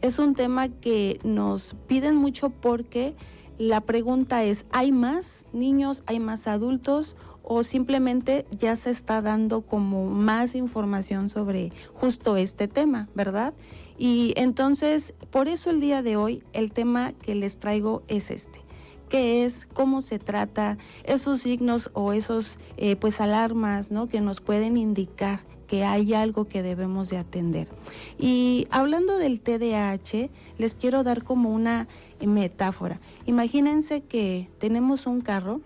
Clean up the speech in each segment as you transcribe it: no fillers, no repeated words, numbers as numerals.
es un tema que nos piden mucho porque la pregunta es, ¿hay más niños, hay más adultos o simplemente ya se está dando como más información sobre justo este tema, ¿verdad? Y entonces, por eso el día de hoy, el tema que les traigo es este. ¿Qué es? ¿Cómo se trata? Esos signos o esos pues alarmas, ¿no?, que nos pueden indicar que hay algo que debemos de atender. Y hablando del TDAH, les quiero dar como una metáfora. Imagínense que tenemos un carro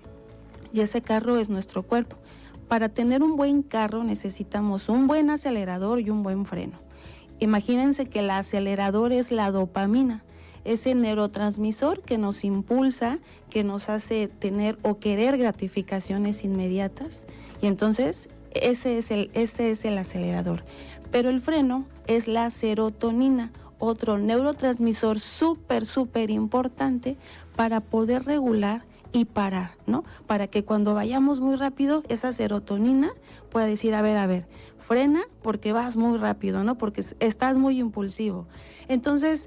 y ese carro es nuestro cuerpo. Para tener un buen carro necesitamos un buen acelerador y un buen freno. Imagínense que el acelerador es la dopamina, ese neurotransmisor que nos impulsa, que nos hace tener o querer gratificaciones inmediatas. Y entonces ese es el acelerador. Pero el freno es la serotonina, otro neurotransmisor súper importante para poder regular y parar, ¿no? Para que cuando vayamos muy rápido, esa serotonina pueda decir, a ver, frena porque vas muy rápido, ¿no? Porque estás muy impulsivo. Entonces,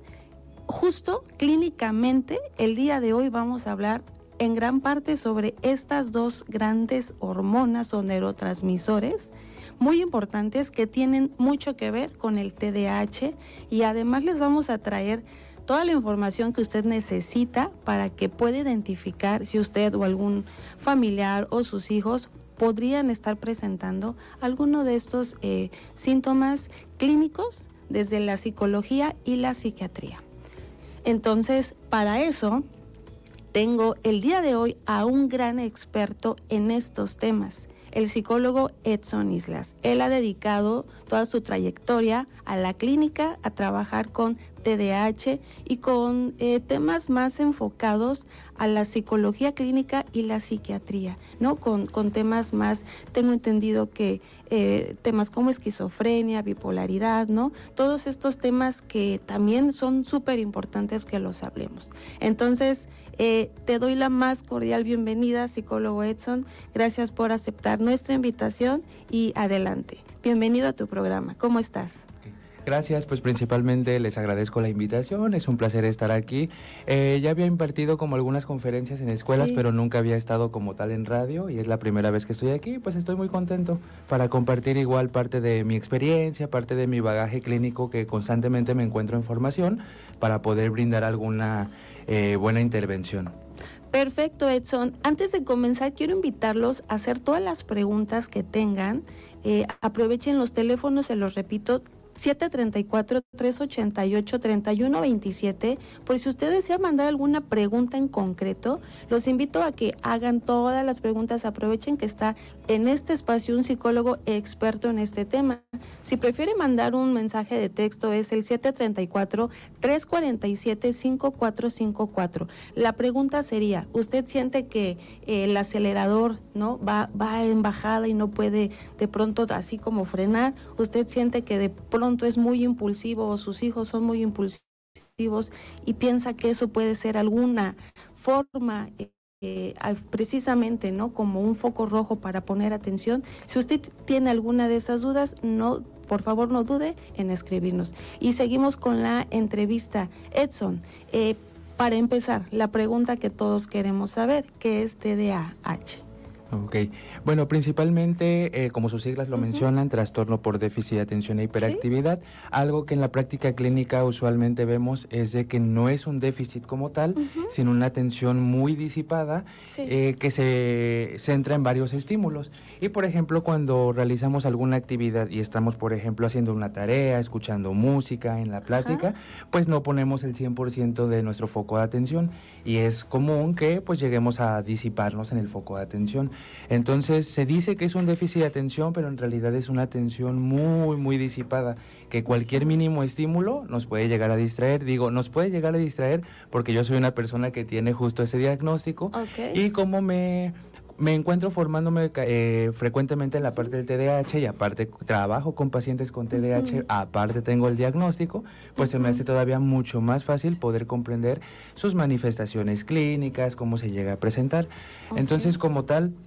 justo clínicamente, el día de hoy vamos a hablar en gran parte sobre estas dos grandes hormonas o neurotransmisores muy importantes que tienen mucho que ver con el TDAH, y además les vamos a traer toda la información que usted necesita para que pueda identificar si usted o algún familiar o sus hijos podrían estar presentando alguno de estos síntomas clínicos desde la psicología y la psiquiatría. Entonces, para eso tengo el día de hoy a un gran experto en estos temas, el psicólogo Edson Islas. Él ha dedicado toda su trayectoria a la clínica, a trabajar con TDAH y con temas más enfocados a la psicología clínica y la psiquiatría, ¿no? Con temas más, tengo entendido que temas como esquizofrenia, bipolaridad, ¿no? Todos estos temas que también son súper importantes que los hablemos. Entonces, te doy la más cordial bienvenida, psicólogo Edson. Gracias por aceptar nuestra invitación y adelante. Bienvenido a tu programa. ¿Cómo estás? Gracias, pues principalmente les agradezco la invitación, es un placer estar aquí. Ya había impartido como algunas conferencias en escuelas, sí, pero nunca había estado como tal en radio y es la primera vez que estoy aquí, pues estoy muy contento para compartir igual parte de mi experiencia, parte de mi bagaje clínico que constantemente me encuentro en formación para poder brindar alguna buena intervención. Perfecto, Edson. Antes de comenzar, quiero invitarlos a hacer todas las preguntas que tengan. Aprovechen los teléfonos, se los repito, 734-388-3127. Por si usted desea mandar alguna pregunta en concreto, los invito a que hagan todas las preguntas. Aprovechen que está en este espacio un psicólogo experto en este tema. Si prefiere mandar un mensaje de texto, es el 734-347-5454. La pregunta sería, ¿usted siente que el acelerador, ¿no?, va en bajada y no puede de pronto así como frenar? ¿Usted siente que de pronto es muy impulsivo o sus hijos son muy impulsivos y piensa que eso puede ser alguna forma precisamente, ¿no?, como un foco rojo para poner atención? Si usted tiene alguna de esas dudas, por favor no dude en escribirnos. Y seguimos con la entrevista. Edson, para empezar, la pregunta que todos queremos saber, ¿qué es TDAH? Ok, bueno, principalmente, como sus siglas lo mencionan, trastorno por déficit de atención e hiperactividad. ¿Sí? Algo que en la práctica clínica usualmente vemos es de que no es un déficit como tal, sino una atención muy disipada, que se centra en varios estímulos. Y, por ejemplo, cuando realizamos alguna actividad y estamos, por ejemplo, haciendo una tarea, escuchando música en la plática, pues no ponemos el 100% de nuestro foco de atención y es común que pues lleguemos a disiparnos en el foco de atención. Entonces se dice que es un déficit de atención, pero en realidad es una atención muy disipada, que cualquier mínimo estímulo nos puede llegar a distraer. Digo, nos puede llegar a distraer porque yo soy una persona que tiene justo ese diagnóstico, y como me encuentro formándome frecuentemente en la parte del TDAH y aparte trabajo con pacientes con TDAH, aparte tengo el diagnóstico, pues se me hace todavía mucho más fácil poder comprender sus manifestaciones clínicas, cómo se llega a presentar. Entonces, como tal,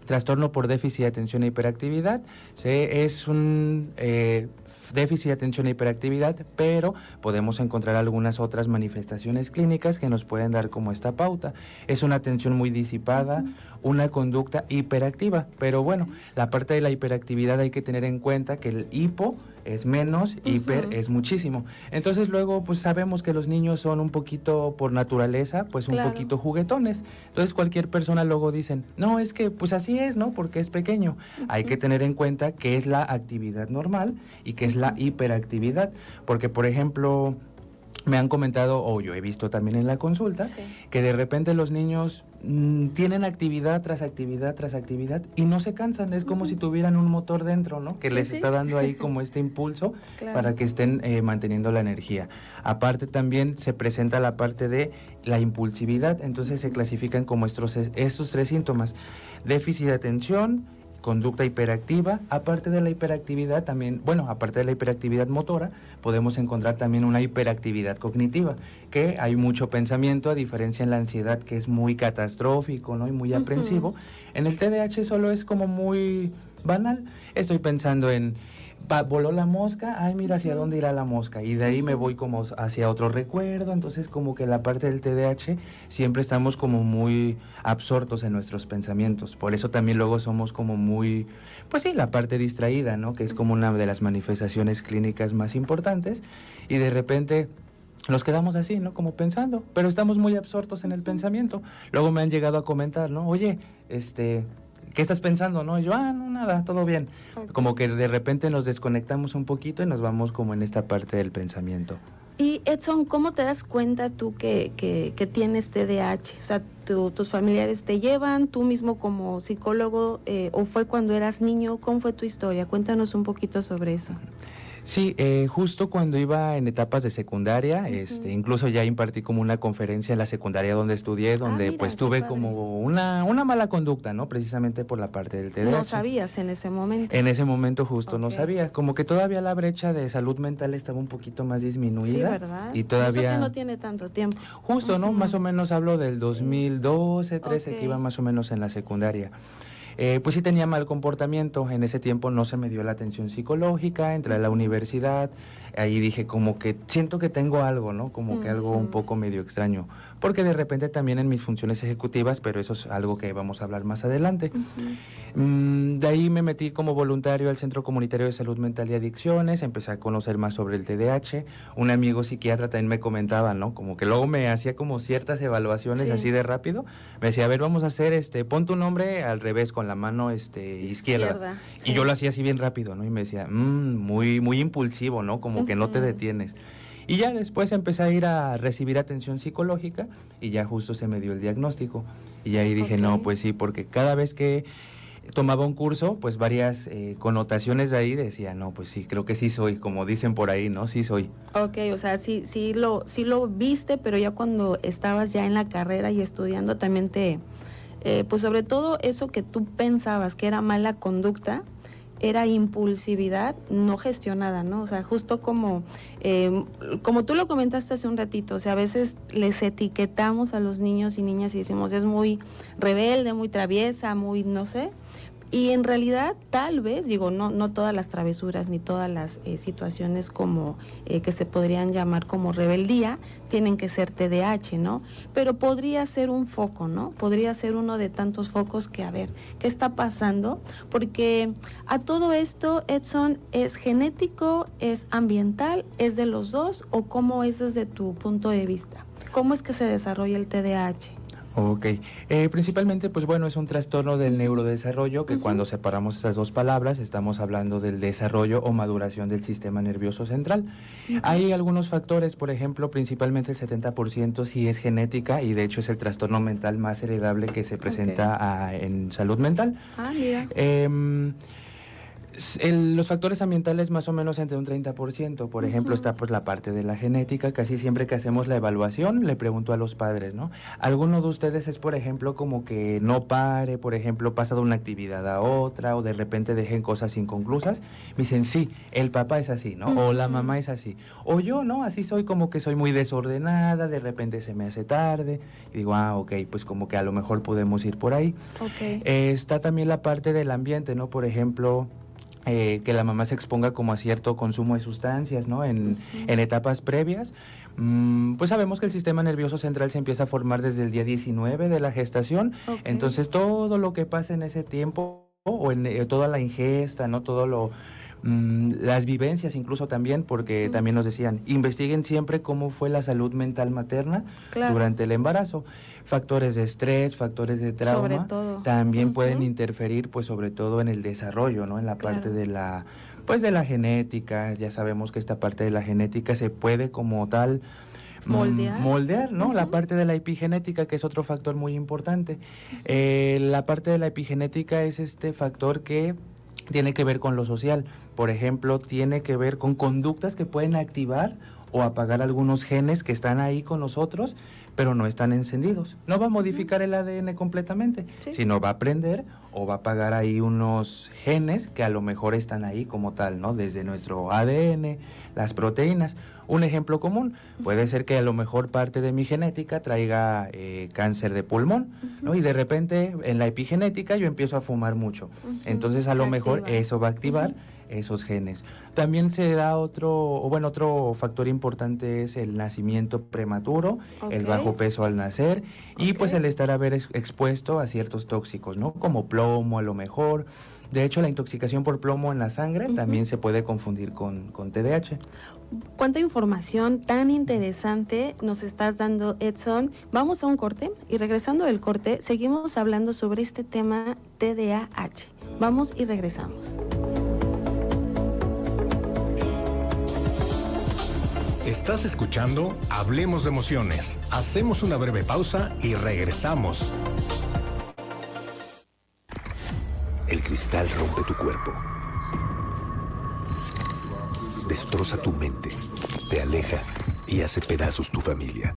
trastorno por déficit de atención e hiperactividad. Es un déficit de atención e hiperactividad, pero podemos encontrar algunas otras manifestaciones clínicas que nos pueden dar como esta pauta. Es una atención muy disipada, una conducta hiperactiva, pero bueno, la parte de la hiperactividad hay que tener en cuenta que el hipo es menos, hiper es muchísimo. Entonces luego pues sabemos que los niños son un poquito por naturaleza, pues un poquito juguetones. Entonces cualquier persona luego dicen, no, es que pues así es, ¿no? Porque es pequeño. Hay que tener en cuenta que es la actividad normal y que es la hiperactividad. Porque por ejemplo, me han comentado, o yo he visto también en la consulta, que de repente los niños tienen actividad tras actividad tras actividad y no se cansan. Es como si tuvieran un motor dentro, ¿no? Que les está dando ahí como este impulso para que estén manteniendo la energía. Aparte también se presenta la parte de la impulsividad, entonces se clasifican como estos 3 síntomas: déficit de atención, conducta hiperactiva. Aparte de la hiperactividad también, bueno, aparte de la hiperactividad motora, podemos encontrar también una hiperactividad cognitiva, que hay mucho pensamiento, a diferencia en la ansiedad, que es muy catastrófico, ¿no? Y muy aprensivo. En el TDAH solo es como muy banal. Estoy pensando en, voló la mosca, ay, mira hacia dónde irá la mosca, y de ahí me voy como hacia otro recuerdo. Entonces como que la parte del TDAH siempre estamos como muy absortos en nuestros pensamientos, por eso también luego somos como muy, pues sí, la parte distraída, ¿no? Que es como una de las manifestaciones clínicas más importantes, y de repente nos quedamos así, ¿no? Como pensando, pero estamos muy absortos en el pensamiento. Luego me han llegado a comentar, ¿no? Oye, ¿qué estás pensando, no? Y yo, no, nada, todo bien. Como que de repente nos desconectamos un poquito y nos vamos como en esta parte del pensamiento. Y Edson, ¿cómo te das cuenta tú que tienes TDAH? O sea, ¿tus familiares te llevan, tú mismo como psicólogo, o fue cuando eras niño? ¿Cómo fue tu historia? Cuéntanos un poquito sobre eso. Sí, justo cuando iba en etapas de secundaria, incluso ya impartí como una conferencia en la secundaria donde estudié, donde mira, pues tuve como una mala conducta, ¿no? Precisamente por la parte del TDAH. ¿No sabías en ese momento? En ese momento justo no sabía, como que todavía la brecha de salud mental estaba un poquito más disminuida. Sí, ¿verdad? Y todavía... Eso que no tiene tanto tiempo. Justo, ¿no? Más o menos hablo del 2012, 13, que iba más o menos en la secundaria. Pues sí tenía mal comportamiento, en ese tiempo no se me dio la atención psicológica, entré a la universidad, ahí dije como que siento que tengo algo, ¿no? Como que algo un poco medio extraño, porque de repente también en mis funciones ejecutivas, pero eso es algo que vamos a hablar más adelante. De ahí me metí como voluntario al Centro Comunitario de Salud Mental y Adicciones, empecé a conocer más sobre el TDAH, un amigo psiquiatra también me comentaba, ¿no? Como que luego me hacía como ciertas evaluaciones así de rápido, me decía, a ver, vamos a hacer, pon tu nombre al revés, con la mano izquierda. Y yo lo hacía así bien rápido, ¿no? Y me decía, muy, muy impulsivo, ¿no? Como que no te detienes. Y ya después empecé a ir a recibir atención psicológica y ya justo se me dio el diagnóstico. Y ahí dije, no, pues sí, porque cada vez que tomaba un curso, pues varias connotaciones de ahí decía, no, pues sí, creo que sí soy, como dicen por ahí, ¿no? Sí soy. Ok, o sea, sí lo viste, pero ya cuando estabas ya en la carrera y estudiando también pues sobre todo eso que tú pensabas que era mala conducta, era impulsividad no gestionada, ¿no? O sea, justo como tú lo comentaste hace un ratito, o sea, a veces les etiquetamos a los niños y niñas y decimos, es muy rebelde, muy traviesa, muy no sé, y en realidad tal vez, digo, no todas las travesuras ni todas las situaciones como que se podrían llamar como rebeldía tienen que ser TDAH, ¿no? Pero podría ser un foco, ¿no? Podría ser uno de tantos focos que, a ver, ¿qué está pasando? Porque a todo esto, Edson, ¿es genético, es ambiental, es de los dos o cómo es desde tu punto de vista? ¿Cómo es que se desarrolla el TDAH? Ok, principalmente pues bueno, es un trastorno del neurodesarrollo que cuando separamos estas dos palabras estamos hablando del desarrollo o maduración del sistema nervioso central. Hay algunos factores, por ejemplo, principalmente el 70% sí es genética y de hecho es el trastorno mental más heredable que se presenta en salud mental. Mira. Los factores ambientales más o menos entre un 30%. Por ejemplo, está pues la parte de la genética. Casi siempre que hacemos la evaluación, le pregunto a los padres, ¿no? ¿Alguno de ustedes es, por ejemplo, como que no pare, por ejemplo, pasa de una actividad a otra o de repente dejen cosas inconclusas? Me dicen, sí, el papá es así, ¿no? O la mamá es así. O yo, ¿no? Así soy, como que soy muy desordenada, de repente se me hace tarde. Y digo, ok, pues como que a lo mejor podemos ir por ahí. Okay. Está también la parte del ambiente, ¿no? Por ejemplo, que la mamá se exponga como a cierto consumo de sustancias, ¿no? En etapas previas. Pues sabemos que el sistema nervioso central se empieza a formar desde el día 19 de la gestación. Okay. Entonces, todo lo que pasa en ese tiempo, o en toda la ingesta, ¿no? Todo lo... las vivencias incluso también, porque también nos decían, investiguen siempre cómo fue la salud mental materna durante el embarazo. Factores de estrés, factores de trauma, también pueden interferir, pues sobre todo en el desarrollo, ¿no? En la parte de la, pues de la genética. Ya sabemos que esta parte de la genética se puede como tal moldear, ¿no? La parte de la epigenética, que es otro factor muy importante. La parte de la epigenética es este factor que tiene que ver con lo social. Por ejemplo, tiene que ver con conductas que pueden activar o apagar algunos genes que están ahí con nosotros, pero no están encendidos. No va a modificar el ADN completamente, sino va a aprender o va a apagar ahí unos genes que a lo mejor están ahí como tal, ¿no? Desde nuestro ADN, las proteínas. Un ejemplo común puede ser que a lo mejor parte de mi genética traiga cáncer de pulmón, ¿no? Y de repente en la epigenética yo empiezo a fumar mucho. Entonces a lo mejor eso va a activar esos genes. También se da otro factor importante es el nacimiento prematuro, el bajo peso al nacer y pues el estar expuesto a ciertos tóxicos, ¿no? Como plomo a lo mejor. De hecho, la intoxicación por plomo en la sangre también se puede confundir con TDAH. Cuánta información tan interesante nos estás dando, Edson. Vamos a un corte y regresando del corte seguimos hablando sobre este tema TDAH. Vamos y regresamos. Estás escuchando Hablemos de Emociones. Hacemos una breve pausa y regresamos. El cristal rompe tu cuerpo. Destroza tu mente, te aleja y hace pedazos tu familia.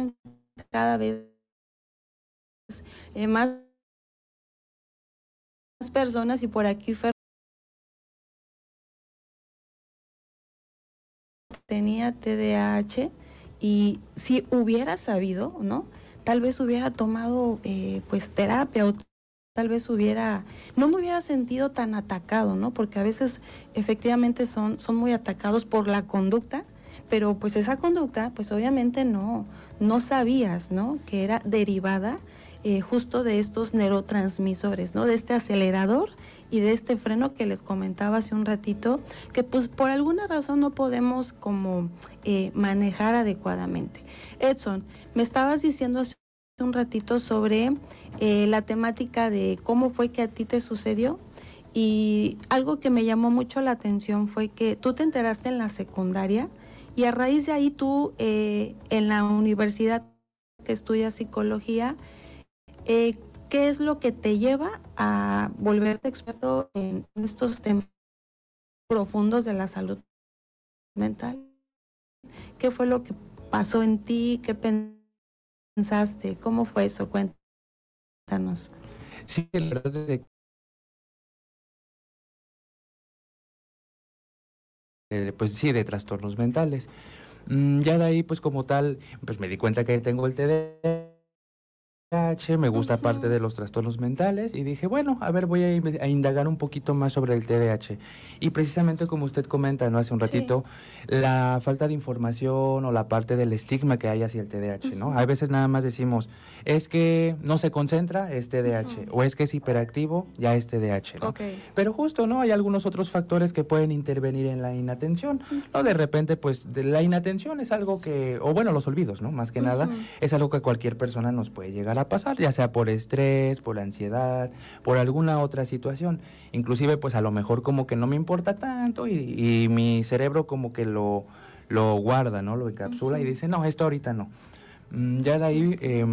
llegan cada vez más personas y por aquí tenía TDAH y si hubiera sabido, ¿no? Tal vez hubiera tomado pues terapia o tal vez no me hubiera sentido tan atacado, ¿no? Porque a veces efectivamente son muy atacados por la conducta, pero pues esa conducta pues obviamente no sabías, ¿no? Que era derivada justo de estos neurotransmisores, ¿no? De este acelerador y de este freno que les comentaba hace un ratito, que pues por alguna razón no podemos como manejar adecuadamente. Edson, me estabas diciendo hace un ratito sobre la temática de cómo fue que a ti te sucedió, y algo que me llamó mucho la atención fue que tú te enteraste en la secundaria y a raíz de ahí tú en la universidad que estudias psicología, ¿qué es lo que te lleva a volverte experto en estos temas profundos de la salud mental? ¿Qué fue lo que pasó en ti? ¿Qué pensaste? ¿Cómo fue eso? Cuéntanos. Sí, la verdad es pues sí, de trastornos mentales. Ya de ahí, pues como tal, pues me di cuenta que tengo el TDAH, me gusta parte de los trastornos mentales y dije, bueno, a ver, voy a indagar un poquito más sobre el TDAH. Y precisamente como usted comenta, ¿no? Hace un ratito, la falta de información o la parte del estigma que hay hacia el TDAH, ¿no? A veces nada más decimos, es que no se concentra, es TDAH, o es que es hiperactivo, ya es TDAH, ¿no? Pero justo, ¿no? Hay algunos otros factores que pueden intervenir en la inatención, ¿no? De repente, pues, la inatención es algo que, o bueno, los olvidos, ¿no? Más que nada, es algo que a cualquier persona nos puede llegar a pasar, ya sea por estrés, por ansiedad, por alguna otra situación. Inclusive, pues, a lo mejor como que no me importa tanto y mi cerebro como que lo guarda, ¿no? Lo encapsula y dice, no, esto ahorita no. Ya de ahí,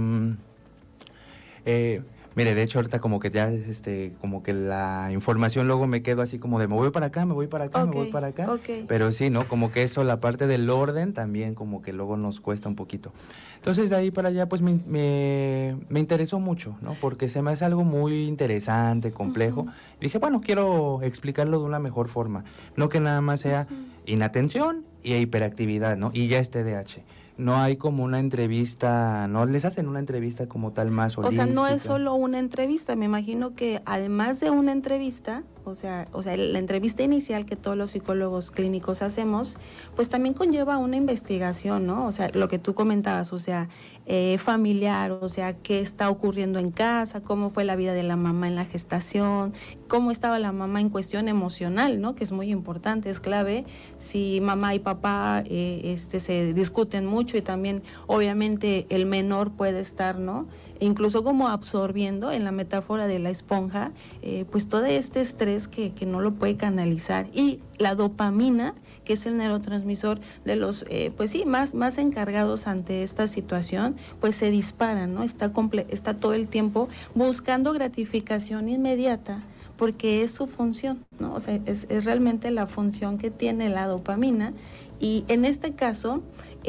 mire, de hecho ahorita como que ya, como que la información luego me quedo así como de me voy para acá, me voy para acá, me voy para acá. Pero sí, ¿no? Como que eso, la parte del orden también como que luego nos cuesta un poquito. Entonces de ahí para allá pues me interesó mucho, ¿no? Porque se me hace algo muy interesante, complejo. Y dije, bueno, quiero explicarlo de una mejor forma. No que nada más sea inatención y hiperactividad, ¿no? Y ya es TDAH. No hay como una entrevista, no les hacen una entrevista como tal más holística. O sea, no es solo una entrevista, me imagino que además de una entrevista, o sea, la entrevista inicial que todos los psicólogos clínicos hacemos, pues también conlleva una investigación, ¿no? O sea, lo que tú comentabas, o sea, familiar, o sea, qué está ocurriendo en casa, cómo fue la vida de la mamá en la gestación, cómo estaba la mamá en cuestión emocional, ¿no? Que es muy importante, es clave. Si mamá y papá se discuten mucho y también, obviamente, el menor puede estar, ¿no? Incluso como absorbiendo, en la metáfora de la esponja, pues todo este estrés que no lo puede canalizar. Y la dopamina, que es el neurotransmisor de los, pues sí, más encargados ante esta situación, pues se dispara, ¿no? Está todo el tiempo buscando gratificación inmediata, porque es su función, ¿no? O sea, es realmente la función que tiene la dopamina. Y en este caso,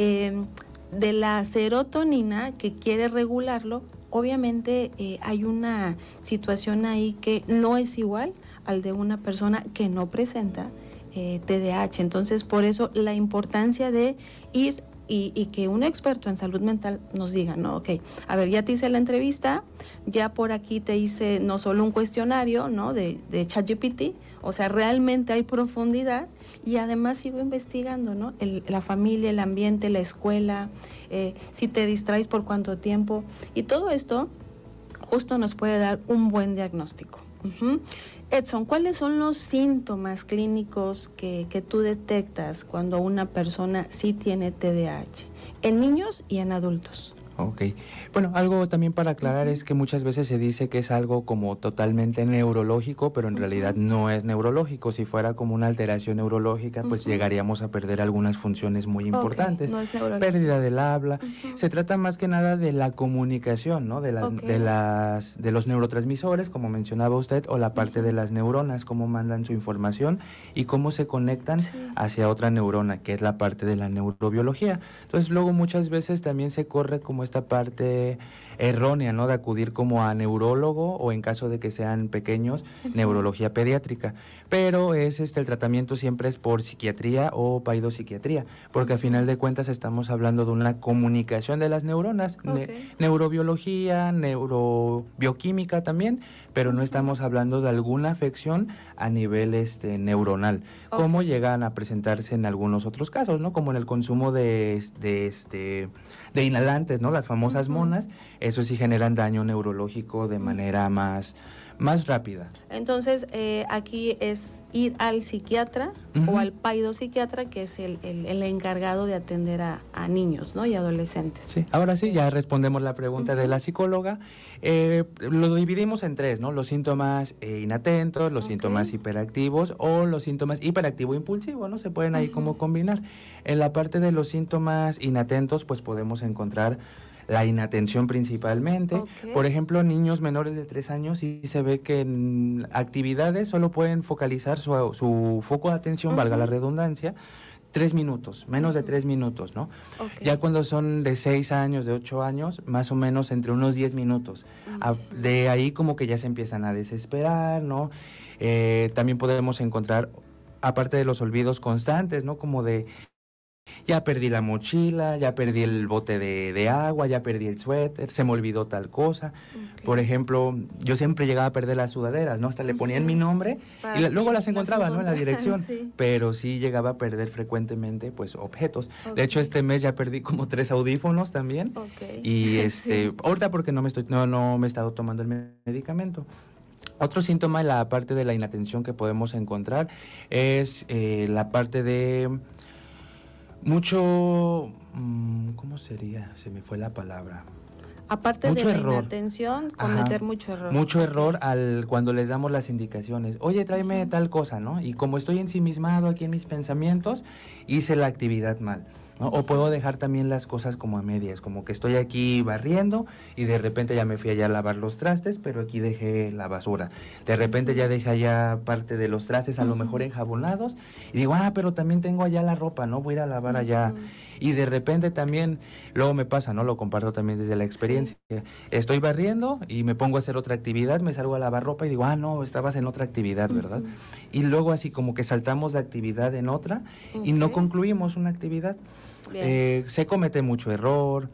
de la serotonina, que quiere regularlo, obviamente hay una situación ahí que no es igual al de una persona que no presenta TDAH. Entonces, por eso la importancia de ir y que un experto en salud mental nos diga, no, ok, a ver, ya te hice la entrevista, ya por aquí te hice no solo un cuestionario, ¿no? de ChatGPT, o sea, realmente hay profundidad, y además sigo investigando, ¿no? La familia, el ambiente, la escuela, si te distraes por cuánto tiempo, y todo esto justo nos puede dar un buen diagnóstico. Edson, ¿cuáles son los síntomas clínicos que tú detectas cuando una persona sí tiene TDAH? En niños y en adultos. Ok. Bueno, algo también para aclarar es que muchas veces se dice que es algo como totalmente neurológico, pero en realidad no es neurológico. Si fuera como una alteración neurológica, pues llegaríamos a perder algunas funciones muy importantes. No es neurológico. Pérdida del habla. Se trata más que nada de la comunicación, ¿no? De los neurotransmisores, como mencionaba usted, o la parte de las neuronas, cómo mandan su información y cómo se conectan hacia otra neurona, que es la parte de la neurobiología. Entonces, luego muchas veces también se corre como esta parte errónea, ¿no? De acudir como a neurólogo o en caso de que sean pequeños, neurología pediátrica. Pero el tratamiento siempre es por psiquiatría o paidopsiquiatría, porque a final de cuentas estamos hablando de una comunicación de las neuronas, neurobiología, neurobioquímica también, pero no estamos hablando de alguna afección a nivel neuronal, como llegan a presentarse en algunos otros casos, ¿no? Como en el consumo de inhalantes, ¿no? Las famosas monas, eso sí generan daño neurológico de manera más rápida. Entonces, aquí es ir al psiquiatra o al paidopsiquiatra, que es el encargado de atender a niños, ¿no? Y adolescentes. Sí, ahora sí, ya respondemos la pregunta de la psicóloga. Lo dividimos en tres, ¿no? Los síntomas inatentos, los síntomas hiperactivos o los síntomas hiperactivo-impulsivo, ¿no? Se pueden ahí como combinar. En la parte de los síntomas inatentos, pues podemos encontrar la inatención principalmente. Por ejemplo, niños menores de 3 años sí se ve que en actividades solo pueden focalizar su foco de atención, valga la redundancia, 3 minutos, menos de 3 minutos, ¿no? Ya cuando son de 6 años, de 8 años, más o menos entre unos 10 minutos. De ahí como que ya se empiezan a desesperar, ¿no? También podemos encontrar, aparte de los olvidos constantes, ¿no? Como de ya perdí la mochila, ya perdí el bote de agua, ya perdí el suéter, se me olvidó tal cosa. Por ejemplo, yo siempre llegaba a perder las sudaderas, ¿no? Hasta le ponían mi nombre y luego las encontraba, ¿no? En la dirección. Pero sí llegaba a perder frecuentemente, pues, objetos. De hecho, este mes ya perdí como 3 audífonos también. Y ahorita porque no me he estado tomando el medicamento. Otro síntoma en la parte de la inatención que podemos encontrar es la parte de mucho, ¿cómo sería? Se me fue la palabra. Aparte mucho de la inatención, cometer mucho error. Mucho error cuando les damos las indicaciones. Oye, tráeme tal cosa, ¿no? Y como estoy ensimismado aquí en mis pensamientos, hice la actividad mal, ¿no? O puedo dejar también las cosas como a medias, como que estoy aquí barriendo y de repente ya me fui allá a lavar los trastes, pero aquí dejé la basura. De repente ya dejé allá parte de los trastes, a lo mejor enjabonados, y digo, pero también tengo allá la ropa, ¿no? Voy a ir a lavar allá. Y de repente también, luego me pasa, ¿no? Lo comparto también desde la experiencia. Estoy barriendo y me pongo a hacer otra actividad, me salgo a lavar ropa y digo, no, estabas en otra actividad, ¿verdad? Y luego así como que saltamos de actividad en otra y no concluimos una actividad. Se comete mucho error.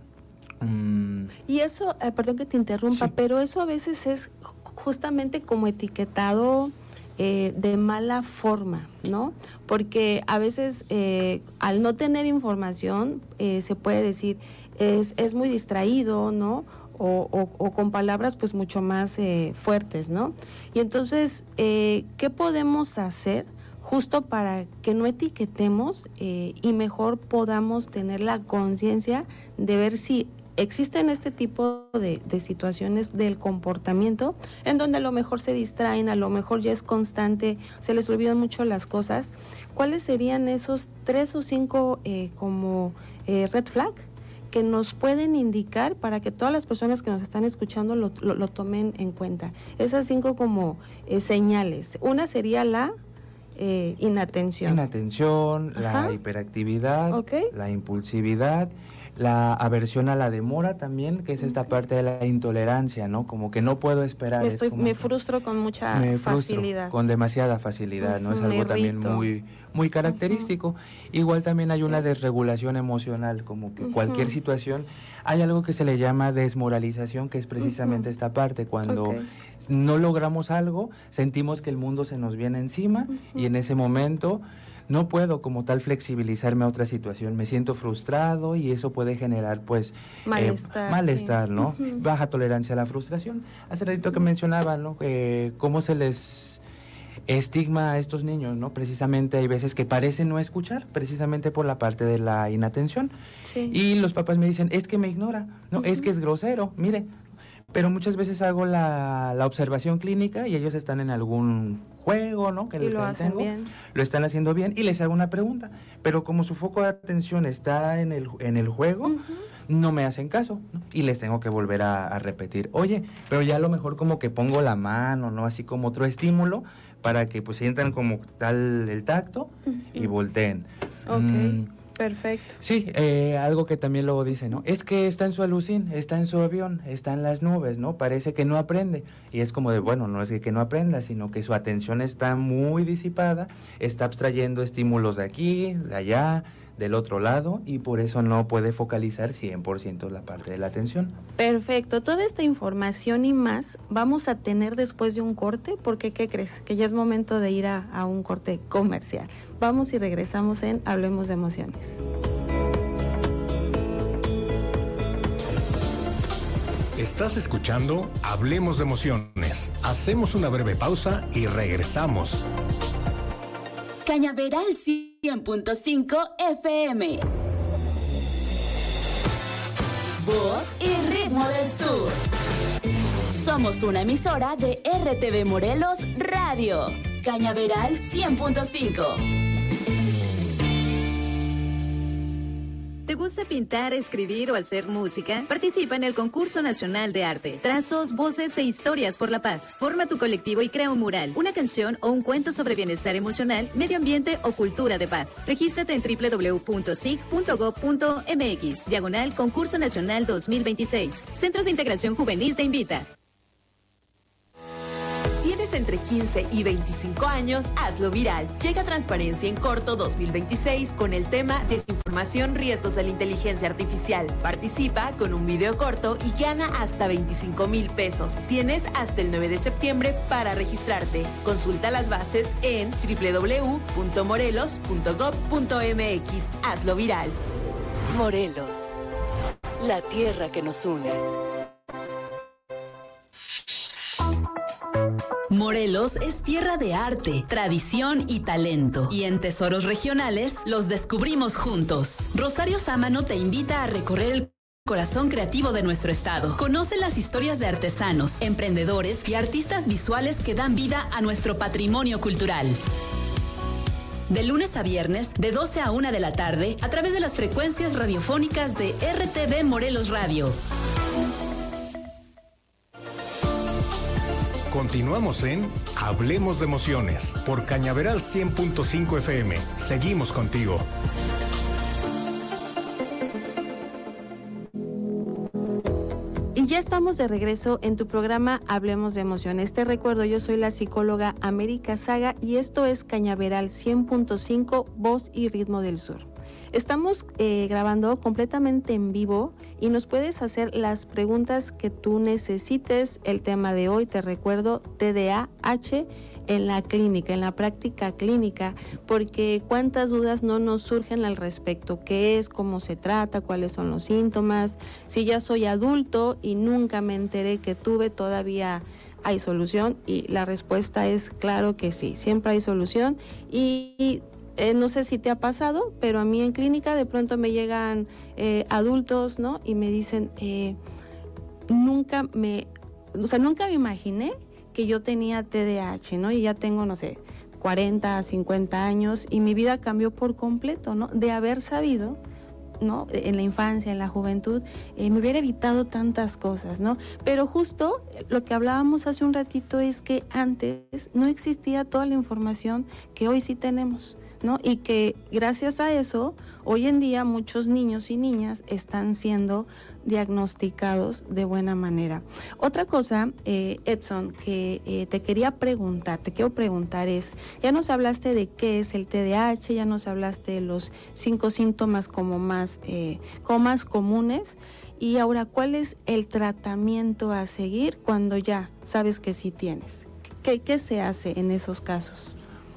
Y eso, perdón que te interrumpa, pero eso a veces es justamente como etiquetado de mala forma, ¿no? Porque a veces al no tener información se puede decir es muy distraído, ¿no? O con palabras pues mucho más fuertes, ¿no? Y entonces, ¿qué podemos hacer justo para que no etiquetemos y mejor podamos tener la conciencia de ver si existen este tipo de situaciones del comportamiento en donde a lo mejor se distraen, a lo mejor ya es constante, se les olvidan mucho las cosas? ¿Cuáles serían esos 3 o 5 como red flag que nos pueden indicar para que todas las personas que nos están escuchando lo tomen en cuenta? Esas 5 como señales. Una sería la inatención. La hiperactividad, la impulsividad, la aversión a la demora también, que es esta parte de la intolerancia, ¿no? Como que no puedo esperar. Me frustro con mucha facilidad. Con demasiada facilidad, ¿no? Es algo también muy característico. Igual también hay una desregulación emocional, como que cualquier situación, hay algo que se le llama desmoralización, que es precisamente esta parte, cuando no logramos algo, sentimos que el mundo se nos viene encima y en ese momento no puedo como tal flexibilizarme a otra situación, me siento frustrado y eso puede generar pues malestar, ¿no? Baja tolerancia a la frustración. Hace ratito que mencionaba, ¿no? Cómo se les estigma a estos niños, ¿no? Precisamente hay veces que parecen no escuchar, precisamente por la parte de la inatención. Sí. Y los papás me dicen, es que me ignora, ¿no? Es que es grosero, mire. Pero muchas veces hago la observación clínica y ellos están en algún juego, ¿no? Que y lo hacen bien. Lo están haciendo bien y les hago una pregunta. Pero como su foco de atención está en el juego, no me hacen caso, ¿no? Y les tengo que volver a repetir. Oye, pero ya a lo mejor como que pongo la mano, ¿no? Así como otro estímulo para que pues sientan como tal el tacto y volteen. Ok. Perfecto. Sí, algo que también luego dice, ¿no? Es que está en su alucín, está en su avión, está en las nubes, ¿no? Parece que no aprende. Y es como de, bueno, no es que no aprenda, sino que su atención está muy disipada, está abstrayendo estímulos de aquí, de allá, del otro lado, y por eso no puede focalizar 100% la parte de la atención. Perfecto. Toda esta información y más vamos a tener después de un corte, porque ¿qué crees? Que ya es momento de ir a un corte comercial. Vamos y regresamos en Hablemos de Emociones. Estás escuchando Hablemos de Emociones. Hacemos una breve pausa y regresamos. Cañaveral 100.5 FM. Voz y ritmo del sur. Somos una emisora de RTV Morelos Radio. Cañaveral 100.5. ¿Te gusta pintar, escribir o hacer música? Participa en el Concurso Nacional de Arte. Trazos, voces e historias por la paz. Forma tu colectivo y crea un mural, una canción o un cuento sobre bienestar emocional, medio ambiente o cultura de paz. Regístrate en www.sig.gov.mx, Concurso Nacional 2026. Centros de Integración Juvenil te invita. ¿Tienes entre 15 y 25 años? Hazlo viral. Llega Transparencia en Corto 2026 con el tema Desinformación, riesgos de la inteligencia artificial. Participa con un video corto y gana hasta 25,000 pesos. Tienes hasta el 9 de septiembre para registrarte. Consulta las bases en www.morelos.gov.mx. Hazlo viral. Morelos, la tierra que nos une. Morelos es tierra de arte, tradición y talento. Y en Tesoros Regionales los descubrimos juntos. Rosario Sámano te invita a recorrer el corazón creativo de nuestro estado. Conoce las historias de artesanos, emprendedores y artistas visuales que dan vida a nuestro patrimonio cultural. De lunes a viernes, de 12 a 1 de la tarde, a través de las frecuencias radiofónicas de RTV Morelos Radio. Continuamos en Hablemos de Emociones por Cañaveral 100.5 FM. Seguimos contigo. Y ya estamos de regreso en tu programa Hablemos de Emociones. Te recuerdo, yo soy la psicóloga América Saga y esto es Cañaveral 100.5, Voz y Ritmo del Sur. Estamos grabando completamente en vivo y nos puedes hacer las preguntas que tú necesites. El tema de hoy, te recuerdo, TDAH en la clínica, en la práctica clínica, porque cuántas dudas no nos surgen al respecto. ¿Qué es? ¿Cómo se trata? ¿Cuáles son los síntomas? Si ya soy adulto y nunca me enteré que tuve, todavía hay solución. Y la respuesta es claro que sí, siempre hay solución. Y no sé si te ha pasado, pero a mí en clínica de pronto me llegan adultos, ¿no? Y me dicen, nunca me imaginé que yo tenía TDAH, ¿no? Y ya tengo, no sé, 40, 50 años y mi vida cambió por completo, ¿no? De haber sabido, ¿no? En la infancia, en la juventud, me hubiera evitado tantas cosas, ¿no? Pero justo lo que hablábamos hace un ratito es que antes no existía toda la información que hoy sí tenemos, ¿no? Y que gracias a eso, hoy en día muchos niños y niñas están siendo diagnosticados de buena manera. Otra cosa, Edson, que te quiero preguntar es, ya nos hablaste de qué es el TDAH, ya nos hablaste de los 5 síntomas como más comunes, y ahora, ¿cuál es el tratamiento a seguir cuando ya sabes que sí tienes? ¿Qué se hace en esos casos?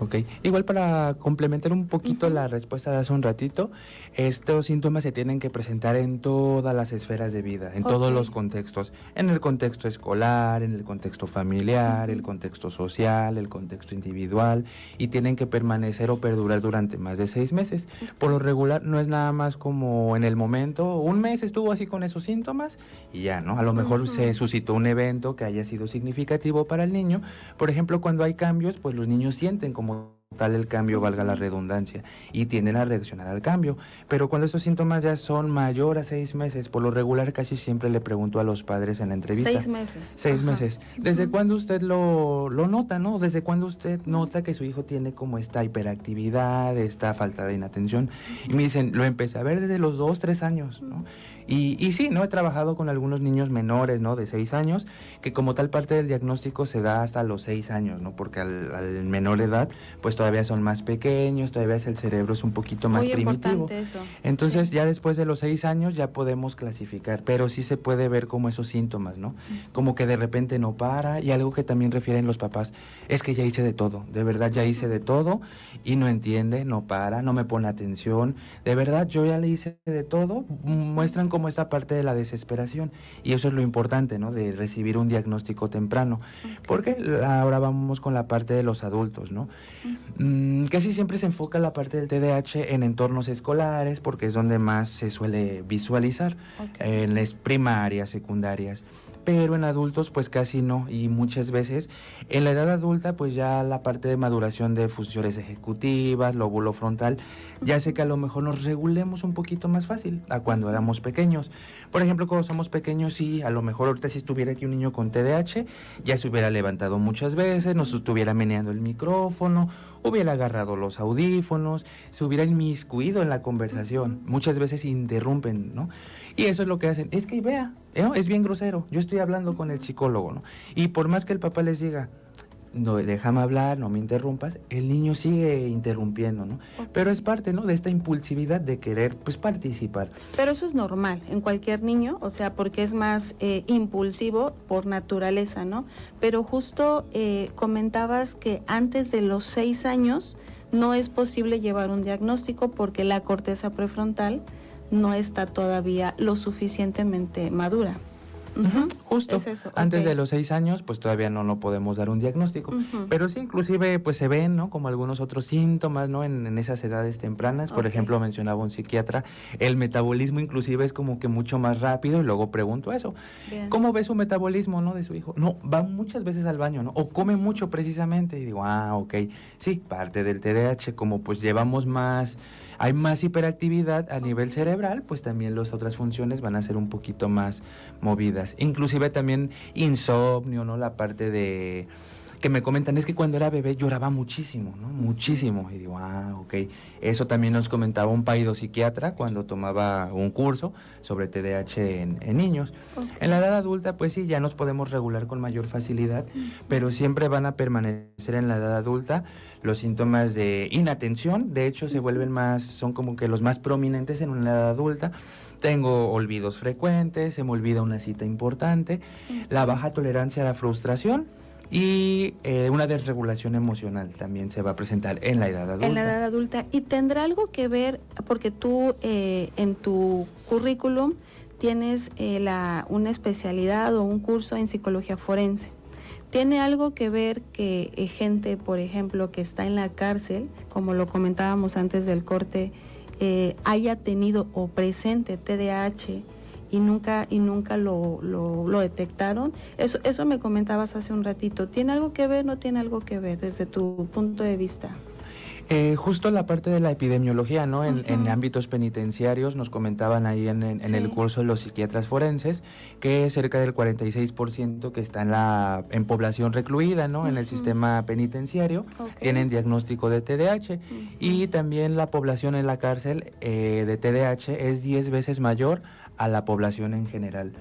Ok, igual para complementar un poquito la respuesta de hace un ratito, estos síntomas se tienen que presentar en todas las esferas de vida, en todos los contextos, en el contexto escolar, en el contexto familiar, el contexto social, el contexto individual, y tienen que permanecer o perdurar durante más de 6 meses. Por lo regular no es nada más como en el momento, un mes estuvo así con esos síntomas y ya, ¿no? A lo mejor se suscitó un evento que haya sido significativo para el niño. Por ejemplo, cuando hay cambios, pues los niños sienten como tal el cambio, valga la redundancia, y tienden a reaccionar al cambio. Pero cuando estos síntomas ya son mayor a 6 meses, por lo regular casi siempre le pregunto a los padres en la entrevista. 6 meses. 6 meses. ¿Desde cuándo usted lo nota, no? ¿Desde cuándo usted nota que su hijo tiene como esta hiperactividad, esta falta de inatención? Y me dicen, lo empecé a ver desde los 2, 3 años, ¿no? Y sí, ¿no? He trabajado con algunos niños menores, ¿no? De 6 años, que como tal parte del diagnóstico se da hasta los 6 años, ¿no? Porque al menor edad, pues todavía son más pequeños, todavía el cerebro es un poquito más primitivo. Eso. Entonces ya después de los 6 años ya podemos clasificar, pero sí se puede ver como esos síntomas, ¿no? Como que de repente no para, y algo que también refieren los papás, es que ya hice de todo, de verdad ya hice de todo, y no entiende, no para, no me pone atención, de verdad yo ya le hice de todo, muestran como esta parte de la desesperación, y eso es lo importante, ¿no? De recibir un diagnóstico temprano, porque ahora vamos con la parte de los adultos, ¿no? Casi siempre se enfoca la parte del TDAH en entornos escolares, porque es donde más se suele visualizar, en las primarias, secundarias. Pero en adultos pues casi no, y muchas veces en la edad adulta pues ya la parte de maduración de funciones ejecutivas, lóbulo frontal, ya hace que a lo mejor nos regulemos un poquito más fácil a cuando éramos pequeños. Por ejemplo, cuando somos pequeños, sí, a lo mejor ahorita si estuviera aquí un niño con TDAH, ya se hubiera levantado muchas veces, nos estuviera meneando el micrófono, hubiera agarrado los audífonos, se hubiera inmiscuido en la conversación. Muchas veces interrumpen, ¿no? Y eso es lo que hacen. Es que vea, ¿no? Es bien grosero. Yo estoy hablando con el psicólogo, ¿no? Y por más que el papá les diga, no, déjame hablar, no me interrumpas, el niño sigue interrumpiendo, ¿no? Pero es parte, ¿no? De esta impulsividad de querer, pues, participar. Pero eso es normal en cualquier niño, o sea, porque es más impulsivo por naturaleza, ¿no? Pero justo comentabas que antes de los 6 años no es posible llevar un diagnóstico porque la corteza prefrontal no está todavía lo suficientemente madura. Justo, es eso, antes de los 6 años, pues todavía no podemos dar un diagnóstico, pero sí, inclusive, pues se ven, ¿no? Como algunos otros síntomas, ¿no? En esas edades tempranas, por ejemplo, mencionaba un psiquiatra, el metabolismo inclusive es como que mucho más rápido, y luego pregunto eso, ¿cómo ve su metabolismo, no? De su hijo, no, va muchas veces al baño, ¿no? O come mucho precisamente, y digo, ok, sí, parte del TDAH, como pues llevamos más... Hay más hiperactividad a nivel cerebral, pues también las otras funciones van a ser un poquito más movidas. Inclusive también insomnio, ¿no? La parte de... que me comentan es que cuando era bebé lloraba muchísimo, ¿no? Muchísimo. Y digo, ok. Eso también nos comentaba un psiquiatra cuando tomaba un curso sobre TDAH en niños. En la edad adulta, pues sí, ya nos podemos regular con mayor facilidad, pero siempre van a permanecer en la edad adulta los síntomas de inatención. De hecho, se vuelven más, son como que los más prominentes en una edad adulta. Tengo olvidos frecuentes, se me olvida una cita importante, la baja tolerancia a la frustración, y una desregulación emocional también se va a presentar en la edad adulta. En la edad adulta. ¿Y tendrá algo que ver, porque tú en tu currículum tienes una especialidad o un curso en psicología forense? ¿Tiene algo que ver que gente, por ejemplo, que está en la cárcel, como lo comentábamos antes del corte, haya tenido o presente TDAH y nunca lo detectaron? Eso me comentabas hace un ratito. ¿Tiene algo que ver, no tiene algo que ver desde tu punto de vista? Justo la parte de la epidemiología, ¿no? En ámbitos penitenciarios nos comentaban ahí en el curso de los psiquiatras forenses que cerca del 46% que está en población recluida, ¿no? En el sistema penitenciario, tienen diagnóstico de TDAH, y también la población en la cárcel de TDAH es 10 veces mayor a la población en general.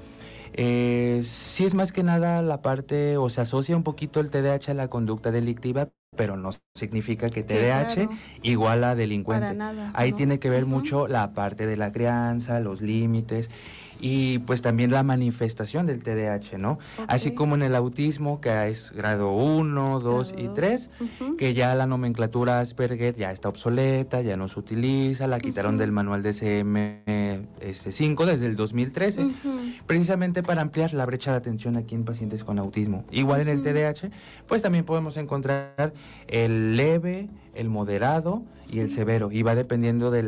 Sí es más que nada la parte, o se asocia un poquito el TDAH a la conducta delictiva, pero no significa que TDAH igual a delincuente. Para nada, Ahí ¿no? tiene que ver mucho la parte de la crianza, los límites, y pues también la manifestación del TDAH, ¿no? Okay. Así como en el autismo, que es grado 1, 2 y 3, que ya la nomenclatura Asperger ya está obsoleta, ya no se utiliza, la quitaron del manual DSM-5 desde el 2013, precisamente para ampliar la brecha de atención aquí en pacientes con autismo. Igual en el TDAH, pues también podemos encontrar el leve, el moderado y el severo, y va dependiendo de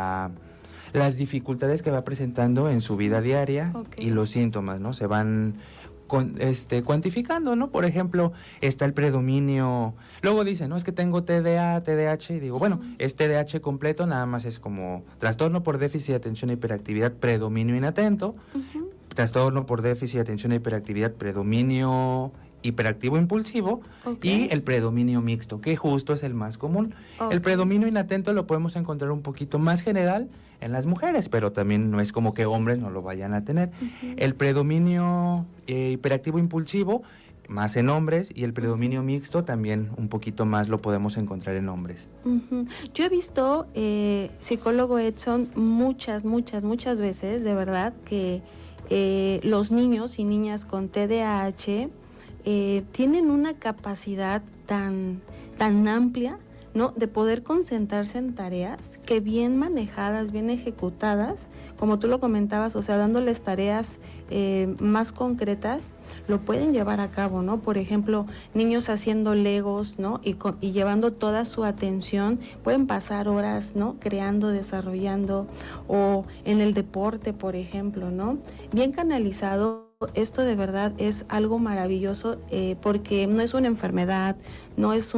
las dificultades que va presentando en su vida diaria y los síntomas, ¿no? Se van cuantificando, ¿no? Por ejemplo, está el predominio. Luego dicen, no, es que tengo TDA, TDAH, y digo, bueno, es TDAH completo, nada más es como trastorno por déficit de atención e hiperactividad, predominio inatento, trastorno por déficit de atención e hiperactividad, predominio hiperactivo impulsivo, y el predominio mixto, que justo es el más común. El predominio inatento lo podemos encontrar un poquito más general en las mujeres, pero también no es como que hombres no lo vayan a tener. El predominio hiperactivo impulsivo más en hombres, y el predominio mixto también un poquito más lo podemos encontrar en hombres. Yo he visto, psicólogo Edson, muchas veces, de verdad, que los niños y niñas con TDAH tienen una capacidad tan amplia, ¿no?, de poder concentrarse en tareas que bien manejadas, bien ejecutadas, como tú lo comentabas, o sea, dándoles tareas más concretas, lo pueden llevar a cabo, ¿no? Por ejemplo, niños haciendo legos, ¿no? Y llevando toda su atención, pueden pasar horas, ¿no?, creando, desarrollando, o en el deporte, por ejemplo, ¿no? Bien canalizado. Esto de verdad es algo maravilloso, porque no es una enfermedad, no es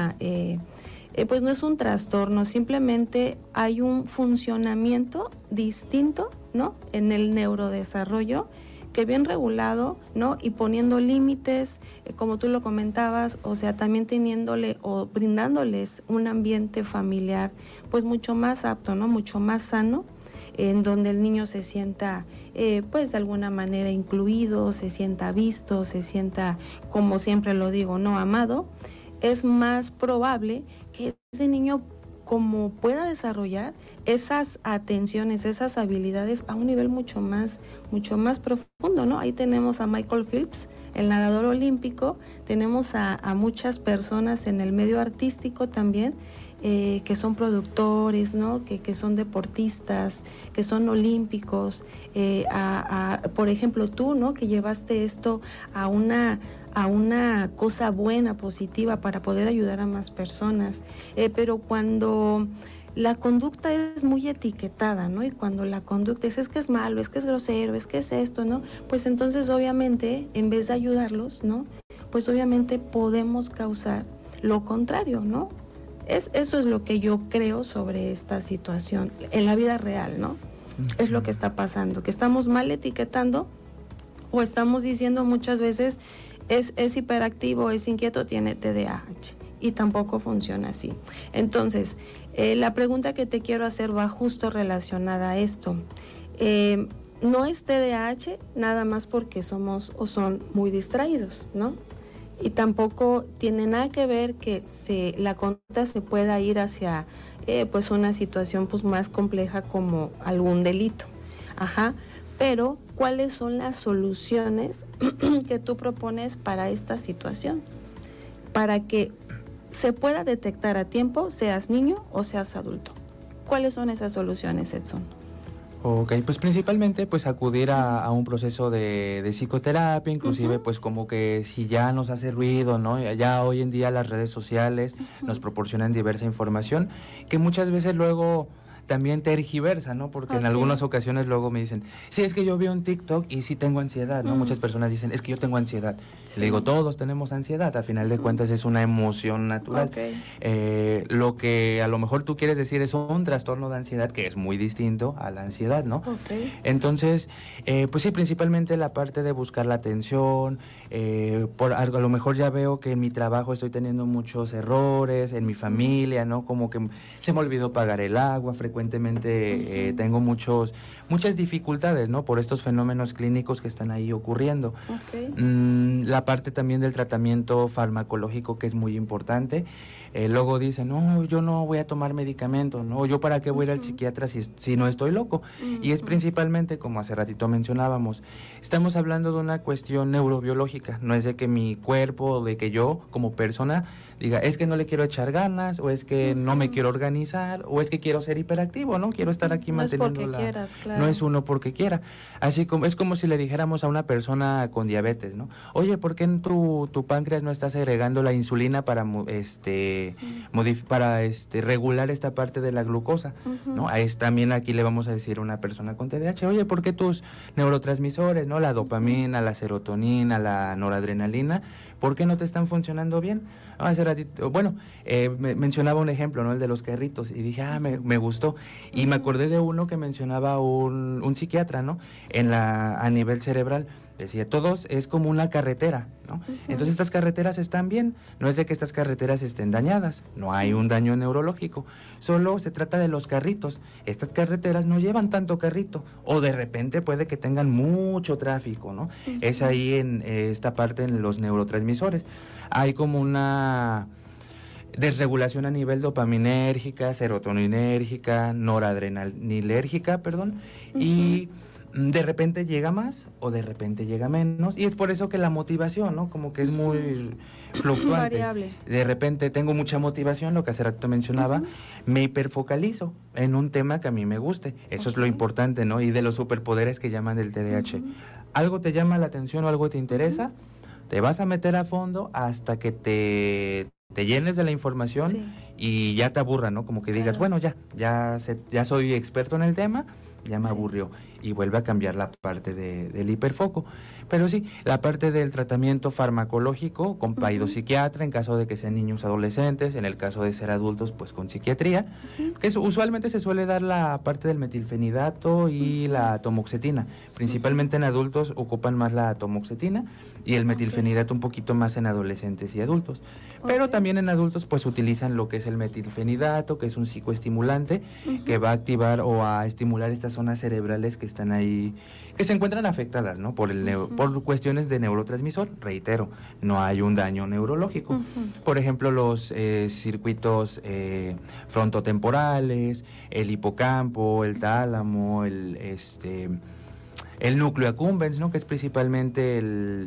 pues no es un trastorno, simplemente hay un funcionamiento distinto, ¿no?, en el neurodesarrollo, que bien regulado, ¿no?, y poniendo límites, como tú lo comentabas, o sea, también teniéndole o brindándoles un ambiente familiar pues mucho más apto, ¿no?, mucho más sano, en donde el niño se sienta pues de alguna manera incluido, se sienta visto, se sienta, como siempre lo digo, no amado. Es más probable que ese niño como pueda desarrollar esas atenciones, esas habilidades a un nivel mucho más profundo, ¿no? Ahí tenemos a Michael Phelps, el nadador olímpico, tenemos a muchas personas en el medio artístico también, que son productores, ¿no?, que son deportistas, que son olímpicos, por ejemplo tú, ¿no?, que llevaste esto a una cosa buena, positiva, para poder ayudar a más personas, pero cuando la conducta es muy etiquetada, ¿no?, y cuando la conducta es que es malo, es que es grosero, es que es esto, ¿no?, pues entonces obviamente en vez de ayudarlos, ¿no?, pues obviamente podemos causar lo contrario, ¿no? Eso es lo que yo creo sobre esta situación en la vida real, ¿no? Es lo que está pasando, que estamos mal etiquetando, o estamos diciendo muchas veces es hiperactivo, es inquieto, tiene TDAH, y tampoco funciona así. Entonces, la pregunta que te quiero hacer va justo relacionada a esto. No es TDAH nada más porque somos o son muy distraídos, ¿no? Y tampoco tiene nada que ver que la conducta se pueda ir hacia pues una situación pues más compleja como algún delito. Pero ¿cuáles son las soluciones que tú propones para esta situación? Para que se pueda detectar a tiempo, seas niño o seas adulto. ¿Cuáles son esas soluciones, Edson? Ok, pues principalmente pues acudir a un proceso de psicoterapia, inclusive pues como que si ya nos hace ruido, ¿no? Ya hoy en día las redes sociales nos proporcionan diversa información que muchas veces luego también tergiversa, ¿no? Porque en algunas ocasiones luego me dicen, sí, es que yo vi un TikTok y sí tengo ansiedad, ¿no? Muchas personas dicen, es que yo tengo ansiedad. Sí. Le digo, todos tenemos ansiedad, a final de cuentas es una emoción natural. Lo que a lo mejor tú quieres decir es un trastorno de ansiedad que es muy distinto a la ansiedad, ¿no? Entonces, pues sí, principalmente la parte de buscar la atención, a lo mejor ya veo que en mi trabajo estoy teniendo muchos errores, en mi familia, ¿no? Como que se me olvidó pagar el agua, frecuentemente tengo muchas dificultades, ¿no? Por estos fenómenos clínicos que están ahí ocurriendo. La parte también del tratamiento farmacológico, que es muy importante. luego dicen, no, yo no voy a tomar medicamentos, no, yo para qué voy a ir al psiquiatra si no estoy loco. Y es principalmente, como hace ratito mencionábamos, estamos hablando de una cuestión neurobiológica, no es de que mi cuerpo, de que yo como persona diga, es que no le quiero echar ganas, o es que no me quiero organizar, o es que quiero ser hiperactivo, ¿no? Quiero estar aquí manteniendo No es uno porque quiera. Así como, es como si le dijéramos a una persona con diabetes, ¿no? Oye, ¿por qué en tu páncreas no estás agregando la insulina para regular esta parte de la glucosa? ¿No? También aquí le vamos a decir a una persona con TDAH, oye, ¿por qué tus neurotransmisores, ¿no? La dopamina, la serotonina, la noradrenalina, ¿por qué no te están funcionando bien? Hace ratito, mencionaba un ejemplo, ¿no? El de los carritos, y dije, me gustó. Y me acordé de uno que mencionaba un psiquiatra, ¿no? A nivel cerebral. Decía, todos es como una carretera, ¿no? Entonces estas carreteras están bien, no es de que estas carreteras estén dañadas, no hay un daño neurológico, solo se trata de los carritos. Estas carreteras no llevan tanto carrito, o de repente puede que tengan mucho tráfico, ¿no? Es ahí en esta parte en los neurotransmisores. Hay como una desregulación a nivel dopaminérgica, serotoninérgica, noradrenalinérgica, y de repente llega más o de repente llega menos, y es por eso que la motivación, ¿no? Como que es muy fluctuante. Variable. De repente tengo mucha motivación, lo que hace rato mencionaba, me hiperfocalizo en un tema que a mí me guste. Eso es lo importante, ¿no? Y de los superpoderes que llaman del TDAH. Algo te llama la atención o algo te interesa, te vas a meter a fondo hasta que te llenes de la información y ya te aburra, ¿no? Como que digas, bueno, ya soy experto en el tema, ya me aburrió, y vuelve a cambiar la parte del hiperfoco. Pero sí, la parte del tratamiento farmacológico con psiquiatra en caso de que sean niños adolescentes, en el caso de ser adultos, pues con psiquiatría, que usualmente se suele dar la parte del metilfenidato y la tomoxetina. Principalmente en adultos ocupan más la tomoxetina y el metilfenidato un poquito más en adolescentes y adultos. Pero también en adultos pues utilizan lo que es el metilfenidato, que es un psicoestimulante que va a activar o a estimular estas zonas cerebrales que están ahí, que se encuentran afectadas, ¿no? Por cuestiones de neurotransmisor. Reitero, no hay un daño neurológico. Por ejemplo, los circuitos frontotemporales, el hipocampo, el tálamo, el núcleo accumbens, ¿no? Que es principalmente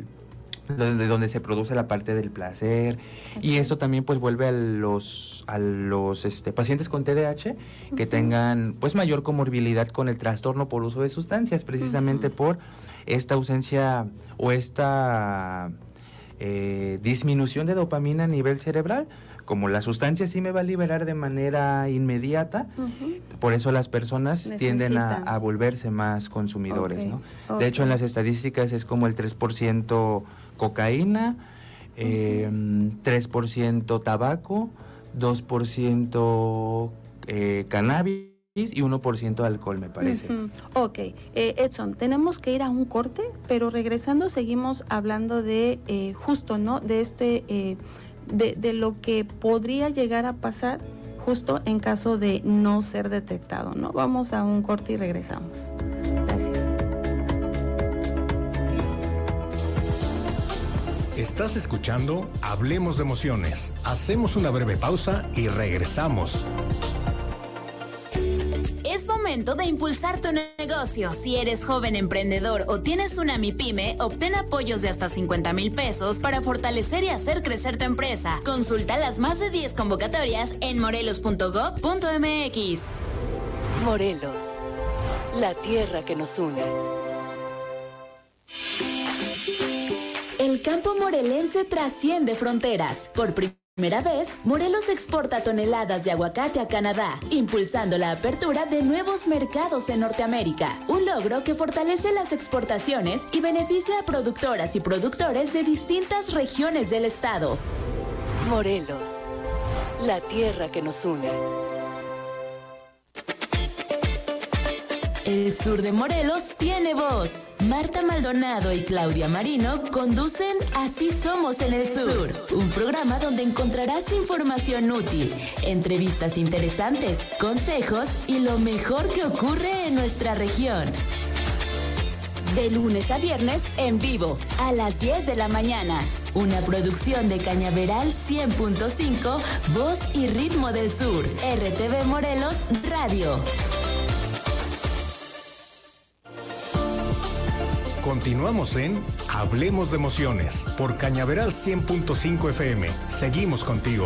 donde se produce la parte del placer. Y esto también pues vuelve a los pacientes con TDAH que tengan pues mayor comorbilidad con el trastorno por uso de sustancias, precisamente por esta ausencia o esta disminución de dopamina a nivel cerebral. Como la sustancia sí me va a liberar de manera inmediata, por eso las personas tienden a volverse más consumidores, ¿no? De hecho, en las estadísticas es como el 3% cocaína, 3% tabaco, 2% cannabis y 1% alcohol, me parece. Ok, Edson, tenemos que ir a un corte, pero regresando seguimos hablando de justo, ¿no? De de lo que podría llegar a pasar justo en caso de no ser detectado, ¿no? Vamos a un corte y regresamos. Gracias. Estás escuchando Hablemos de Emociones. Hacemos una breve pausa y regresamos. Es momento de impulsar tu negocio. Si eres joven emprendedor o tienes una MIPYME, obtén apoyos de hasta 50,000 pesos para fortalecer y hacer crecer tu empresa. Consulta las más de 10 convocatorias en morelos.gov.mx. Morelos, la tierra que nos une. El campo morelense trasciende fronteras. Por primera vez, Morelos exporta toneladas de aguacate a Canadá, impulsando la apertura de nuevos mercados en Norteamérica. Un logro que fortalece las exportaciones y beneficia a productoras y productores de distintas regiones del estado. Morelos, la tierra que nos une. El sur de Morelos tiene voz. Marta Maldonado y Claudia Marino conducen Así Somos en el Sur, un programa donde encontrarás información útil, entrevistas interesantes, consejos y lo mejor que ocurre en nuestra región. De lunes a viernes en vivo, a las 10 de la mañana. Una producción de Cañaveral 100.5, Voz y Ritmo del Sur. RTV Morelos Radio. Continuamos en Hablemos de Emociones por Cañaveral 100.5 FM. Seguimos contigo.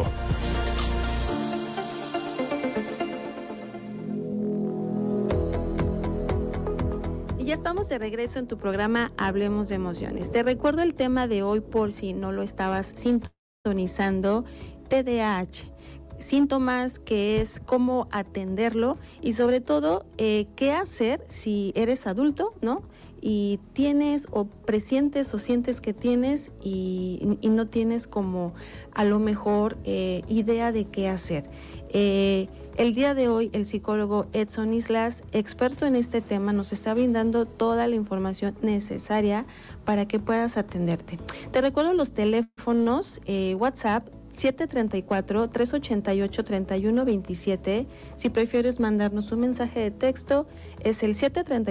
Y ya estamos de regreso en tu programa Hablemos de Emociones. Te recuerdo el tema de hoy por si no lo estabas sintonizando: TDAH. Síntomas, qué es, cómo atenderlo y sobre todo qué hacer si eres adulto, ¿no? Y tienes o presientes o sientes que tienes y no tienes como a lo mejor idea de qué hacer. El día de hoy el psicólogo Edson Islas, experto en este tema, nos está brindando toda la información necesaria para que puedas atenderte. Te recuerdo los teléfonos, WhatsApp 734-388-3127. Si prefieres mandarnos un mensaje de texto, es el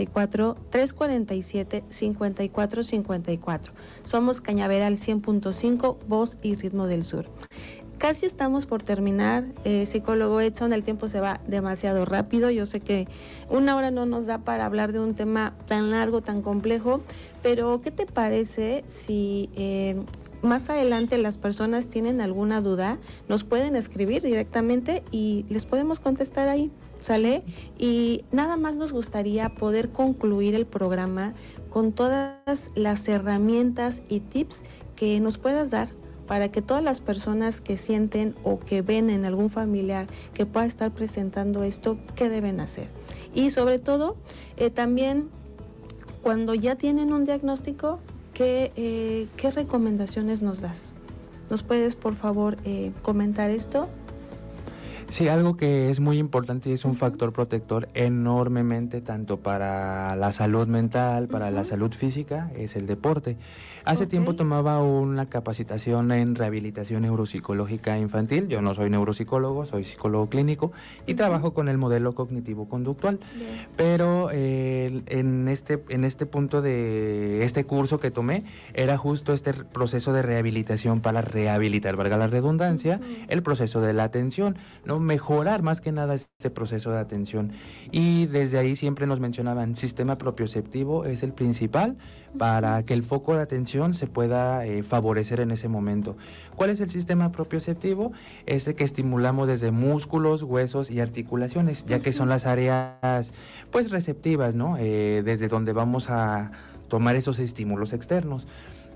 734-347-5454. Somos Cañaveral 100.5, Voz y Ritmo del Sur. Casi estamos por terminar, psicólogo Edson, el tiempo se va demasiado rápido. Yo sé que una hora no nos da para hablar de un tema tan largo, tan complejo, pero ¿qué te parece si más adelante las personas tienen alguna duda, nos pueden escribir directamente y les podemos contestar ahí, ¿sale? Y nada más nos gustaría poder concluir el programa con todas las herramientas y tips que nos puedas dar para que todas las personas que sienten o que ven en algún familiar que pueda estar presentando esto, ¿qué deben hacer? Y sobre todo, también cuando ya tienen un diagnóstico, ¿qué recomendaciones nos das? ¿Nos puedes, por favor, comentar esto? Sí, algo que es muy importante y es un factor protector enormemente tanto para la salud mental, para la salud física, es el deporte. Hace tiempo tomaba una capacitación en rehabilitación neuropsicológica infantil. Yo no soy neuropsicólogo, soy psicólogo clínico y trabajo con el modelo cognitivo-conductual. Pero en este punto de este curso que tomé, era justo este proceso de rehabilitación para rehabilitar, valga la redundancia, el proceso de la atención, ¿no? Mejorar más que nada este proceso de atención. Y desde ahí siempre nos mencionaban, sistema propioceptivo es el principal para que el foco de atención se pueda favorecer en ese momento. ¿Cuál es el sistema propioceptivo? Es el que estimulamos desde músculos, huesos y articulaciones, ya que son las áreas pues receptivas, ¿no? Desde donde vamos a tomar esos estímulos externos.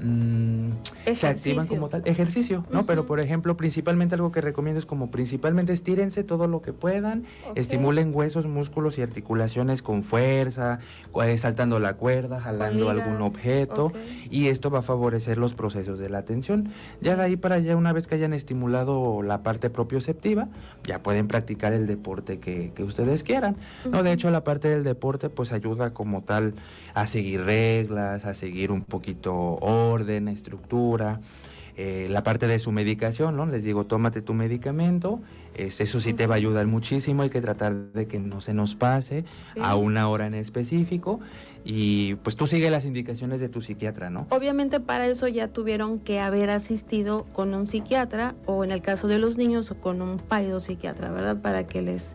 Se activan como tal ejercicio, ¿no? Pero por ejemplo, principalmente algo que recomiendo es como principalmente estírense todo lo que puedan, estimulen huesos, músculos y articulaciones con fuerza, saltando la cuerda, jalando algún objeto, y esto va a favorecer los procesos de la atención. Ya de ahí para allá, una vez que hayan estimulado la parte propioceptiva, ya pueden practicar el deporte que ustedes quieran, ¿no? De hecho, la parte del deporte pues ayuda como tal a seguir reglas, a seguir un poquito orden, estructura, la parte de su medicación, ¿no? Les digo, tómate tu medicamento, eso sí te va a ayudar muchísimo, hay que tratar de que no se nos pase a una hora en específico y pues tú sigue las indicaciones de tu psiquiatra, ¿no? Obviamente para eso ya tuvieron que haber asistido con un psiquiatra o en el caso de los niños o con un psiquiatra, ¿verdad? Para que les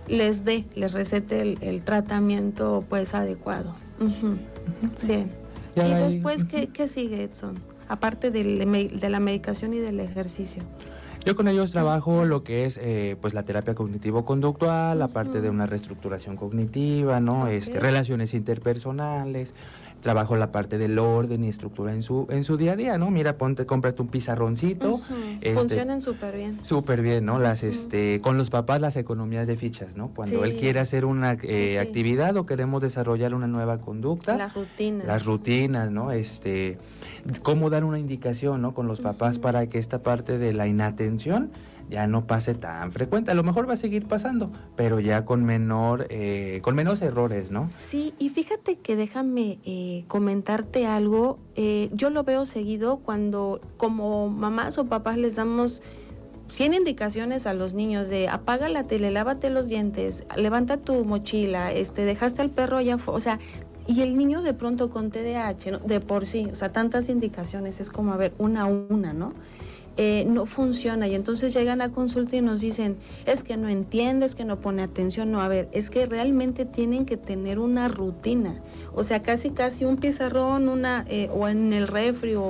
recete el tratamiento pues adecuado. Bien. Y después, ¿qué sigue, Edson? Aparte de la medicación y del ejercicio. Yo con ellos trabajo lo que es pues la terapia cognitivo-conductual, la parte de una reestructuración cognitiva, ¿no? Relaciones interpersonales. Trabajo la parte del orden y estructura en su día a día, ¿no? Mira, cómprate un pizarroncito. Funcionan súper bien. Súper bien, ¿no? Con los papás las economías de fichas, ¿no? Cuando él quiere hacer una actividad o queremos desarrollar una nueva conducta. Las rutinas, ¿no? Cómo dar una indicación, ¿no? Con los papás para que esta parte de la inatención ya no pase tan frecuente. A lo mejor va a seguir pasando, pero ya con menos errores, ¿no? Sí, y fíjate que déjame comentarte algo. Yo lo veo seguido cuando como mamás o papás les damos 100 indicaciones a los niños de apaga la tele, lávate los dientes, levanta tu mochila, dejaste al perro allá afuera. O sea, Y el niño de pronto con TDAH, ¿no? De por sí, o sea, tantas indicaciones, es como, a ver, una a una, ¿no? No funciona y entonces llegan a consulta y nos dicen, es que no entiende, es que no pone atención, no, a ver, es que realmente tienen que tener una rutina, o sea, casi un pizarrón, o en el refri o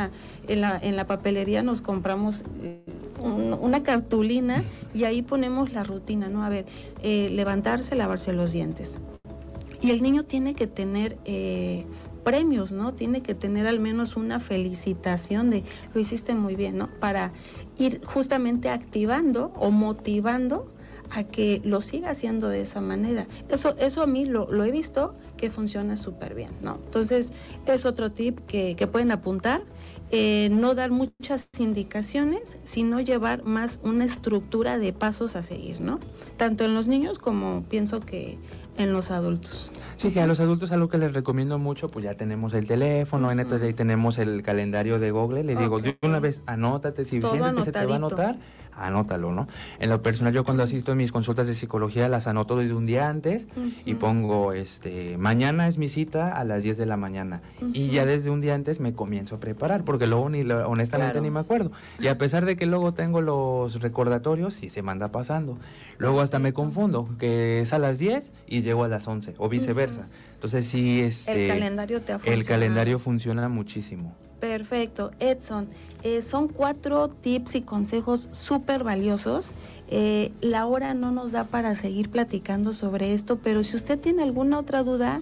en la papelería nos compramos una cartulina y ahí ponemos la rutina, ¿no? A ver, levantarse, lavarse los dientes. Y el niño tiene que tener premios, ¿no? Tiene que tener al menos una felicitación de lo hiciste muy bien, ¿no? Para ir justamente activando o motivando a que lo siga haciendo de esa manera. Eso a mí lo he visto que funciona súper bien, ¿no? Entonces, es otro tip que pueden apuntar. No dar muchas indicaciones, sino llevar más una estructura de pasos a seguir, ¿no? Tanto en los niños como pienso que en los adultos. Sí, a los adultos algo que les recomiendo mucho, pues ya tenemos el teléfono, en ahí tenemos el calendario de Google, le digo, de una vez anótate, si todo sientes anotadito. que se te va a anotar, anótalo, ¿no? En lo personal, yo cuando asisto a mis consultas de psicología las anoto desde un día antes y pongo, mañana es mi cita a las 10 de la mañana y ya desde un día antes me comienzo a preparar, porque luego honestamente ni me acuerdo. Y a pesar de que luego tengo los recordatorios, sí se me anda pasando. Luego hasta me confundo, que es a las 10 y llego a las 11 o viceversa. Entonces sí, el calendario te ha funcionado. El calendario funciona muchísimo. Perfecto. Edson, son 4 tips y consejos súper valiosos. La hora no nos da para seguir platicando sobre esto, pero si usted tiene alguna otra duda,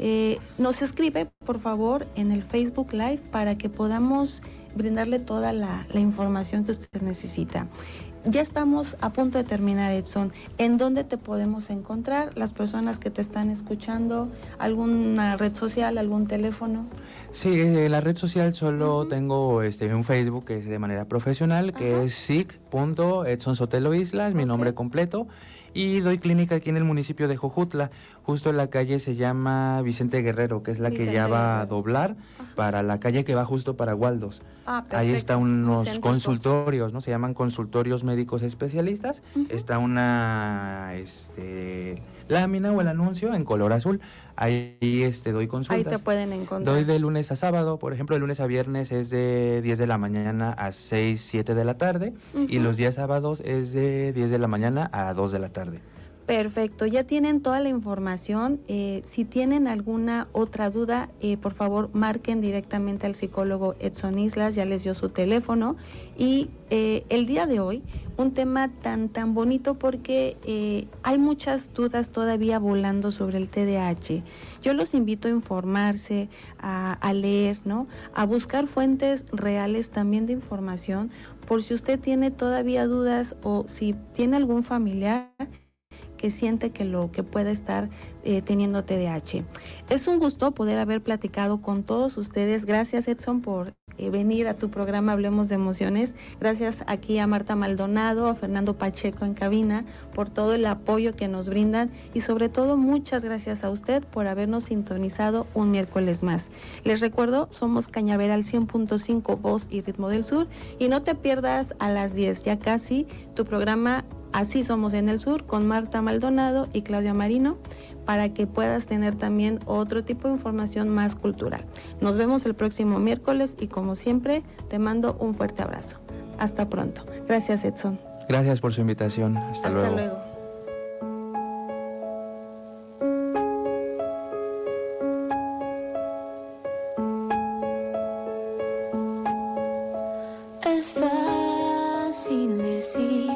nos escribe, por favor, en el Facebook Live para que podamos brindarle toda la información que usted necesita. Ya estamos a punto de terminar, Edson. ¿En dónde te podemos encontrar? Las personas que te están escuchando, ¿alguna red social, algún teléfono? Sí, en la red social solo tengo un Facebook que es de manera profesional, que es sic.Edson Sotelo Islas, mi nombre completo, y doy clínica aquí en el municipio de Jojutla. Justo la calle se llama Vicente Guerrero, que es la que ya va a doblar para la calle que va justo para Waldos. Ahí está unos consultorios, ¿no? Se llaman consultorios médicos especialistas. Está una lámina o el anuncio en color azul. Ahí doy consultas. Ahí te pueden encontrar. Doy de lunes a sábado, por ejemplo, de lunes a viernes es de 10 de la mañana a 6, 7 de la tarde y los días sábados es de 10 de la mañana a 2 de la tarde. Perfecto, ya tienen toda la información. Si tienen alguna otra duda, por favor marquen directamente al psicólogo Edson Islas, ya les dio su teléfono. Y el día de hoy, un tema tan bonito porque hay muchas dudas todavía volando sobre el TDAH. Yo los invito a informarse, a leer, ¿no? A buscar fuentes reales también de información, por si usted tiene todavía dudas o si tiene algún familiar que siente que pueda estar teniendo TDAH. Es un gusto poder haber platicado con todos ustedes. Gracias, Edson, por venir a tu programa Hablemos de Emociones. Gracias aquí a Marta Maldonado, a Fernando Pacheco en cabina, por todo el apoyo que nos brindan y sobre todo muchas gracias a usted por habernos sintonizado un miércoles más. Les recuerdo, somos Cañaveral 100.5 Voz y Ritmo del Sur y no te pierdas a las 10, ya casi, tu programa Así Somos en el Sur con Marta Maldonado y Claudia Marino, para que puedas tener también otro tipo de información más cultural. Nos vemos el próximo miércoles y como siempre te mando un fuerte abrazo. Hasta pronto. Gracias, Edson. Gracias por su invitación. Hasta luego. Es fácil decir